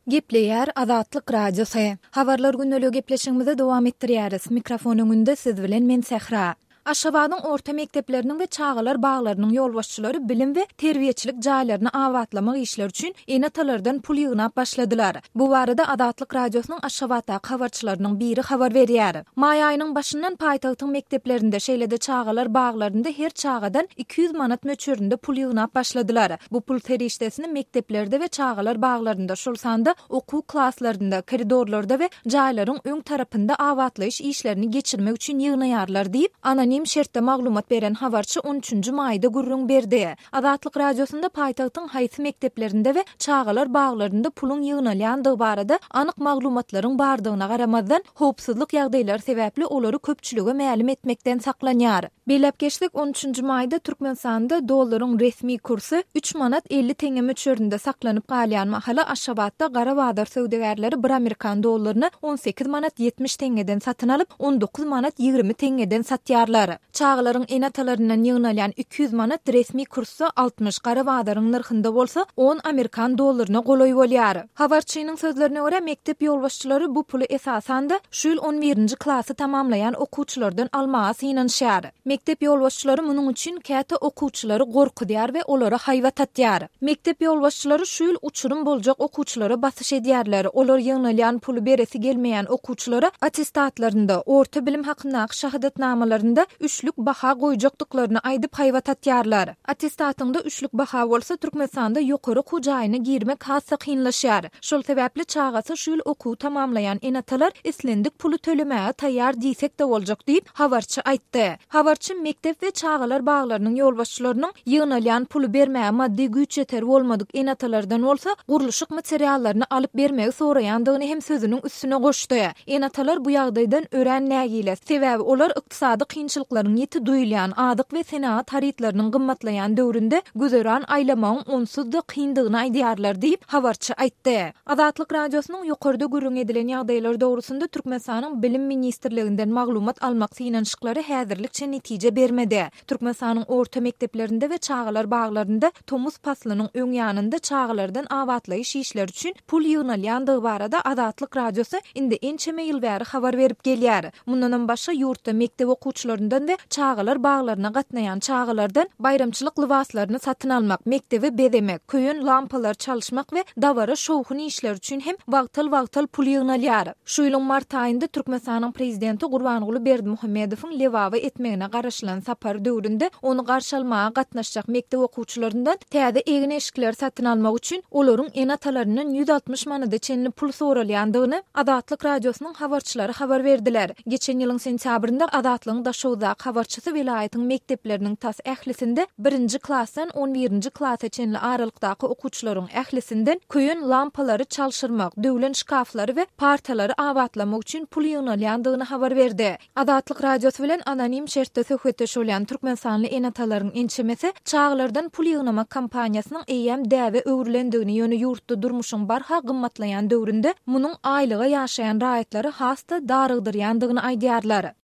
Gepleýär Azatlyk radiosu. Habarlar günnälik gepleşigimize dowam etdirýäris. Mikrofon öňünde siz bilen men Sehra. Aşgabatyň orta mekdepleriniň we çağalar baglarynyň ýolbaşçylary bilim we terbiýeçilik jaýlaryny awatlamak işleri üçin enatalardan pul ýygnap başladylar. Bu barada Azatlyk radiosynyň Aşgabatda habarçylarynyň biri habar berýär. Maý aýynyň başyndan paýtagtyň mekdeplerinde şeýlede çağalar baglarynda her çağadan 200 manat möçberinde pul ýygnap başladylar. Bu pul terişdesini mekdeplerde we çağalar baglarynda şol sanda okuw klaslarynda, koridorlarda we jaýlaryň öň tarapynda awatlaýyş işlerini geçirmek üçin ýygnaýarlar diýip anonim şertde maglumat beren habarçy 13. maýda gurrun berdi. Azatlyk radiosunda paýtagtyň haýsy mekteplerinde we çağalar baglarynda pulun ýygnalýandygy barada anyk maglumatlaryň bardygyna garamazdan howpsuzlyk ýagdaýlary sebäpli olary köpçülüge mälim etmekden saklanýar. Belep geçlik 13. maýda Türkmenistanda dollaryň resmi kursy 3 manat 50 teňe möçberinde saklanyp galýan mahala Aşgabatda gara bazar söwdegärleri 1 Amerikan dollaryny 18 manat 70 teňeden satyn alyp 19 manat 20 teňeden satýarlar. Çağlaryň enatalaryndan ýygnalýan 200 manat resmi kursy 60 gara bazarın narhynda bolsa 10 Amerikan dollaryna golaý bolýar. Habarçynyň sözlerine görä mektep ýolbaşçylary bu puly esasanda şu ýyl 11-nji klasy tamamlayan okuwçylardan almaga synanýar. Mektep ýolbaşçylary munyň üçin käte okuwçylary gorkudýar we olary haýwat atýar. Mektep ýolbaşçylary şu ýyl uçurum boljak okuwçylara basyş edýärler. Olar ýygnalýan puly beresi gelmeýän okuwçylara attestatlarynda, orta bilim hakyndaky şahadatnamalarynda üçlük baha goýjakdyklaryny aýdyp haýwat atýarlar. Attestatyňda üçlük baha bolsa Türkmenistanda ýokary okuw jaýyna girmek hassa kynlaşýar. Şol sebäpli çağasy şu ýyl okuw tamamlayan enatalar islendik puly tölemäge taýýar diýsek de boljak diýip habarçy aýtdy. Habarçy mektep we çağalar baglarynyň ýolbaşçylarynyň ýygnalýan puly bermäge maddi güýç ýeter bolmadyk enatalardan bolsa guruluşyk materiallaryny alyp bermegi soraýandygyny hem sözüniň üstüne goşdy. Enatalar bu ýagdaýdan ören nägile sebäbi olar ykdysady kynçylyklaryň ýeti duýulýan adyk we senaat haritlarynyň gymmatlaýan döwründe güzeran aýlamagyň onsuz da kyndygyny aýdýarlar diýip habarçy aýtdy. Azatlyk radiosynyň ýokarda gurrun edilen ýagdaýlar dogrusunda Türkmenistanyň bilim ministrliginden maglumat almak synanyşyklary häzirlikçe netije bermedi. Türkmenistanyň orta mekteplerinde we çağalar baglarynda tomuz paslynyň öň ýanynda çağalardan awatlaýyş işleri üçin pul ýygnalýandygy barada Azatlyk radiosu indi ençeme ýyl bäri habar berip gelýär. Mundan başga ýurtda mektep okuwçylaryndan we çağalar baglaryna gatnaýan çağalardan bayramçylyk libaslaryny satyn almak, mektebi bezemek, köýün lampalar çalyşmak we dawara şowhun işleri üçin hem wagtal pul ýygnalýar. Şu ýylyň mart aýynda Türkmenistanyň prezidenti Gurbanguly Berdimuhammedowyň lewawa etmegine garaşylan sapar döwründe onu garşy almaga gatnaşjak mektep okuwçylaryndan täze egin eşikler satyn almak üçin olaryň enatalaryndan 160 manada çenli pul soralýandygyny Azatlyk radiosynyň habarçylary habar berdiler. Geçen ýylyň sentýabrynda Azatlygyň Daşowda habarçysy vilayatyň mektepleriniň tas ählisinde 1-nji klassdan 11-nji klassa çenli aralykdaky okuwçylaryň ählisinden köýün lampalary çalşyrmak, döwlen şkaflary we partalary awatlamak üçin pul ýygnalýandygyny habar berdi. Azatlyk radiosy bilen anonim şertde söhbetleşýän türkmenistanyň enatalaryň ençemesi çağalardan pul ýygnamak kampaniýasynyň eýem däwe öwrülendigini ýöne ýurtda durmuşyň barha gymmatlaýan döwründe munyň aýlyga ýaşaýan raýatlary hasta darygdyrýandygyny aýdýarlar.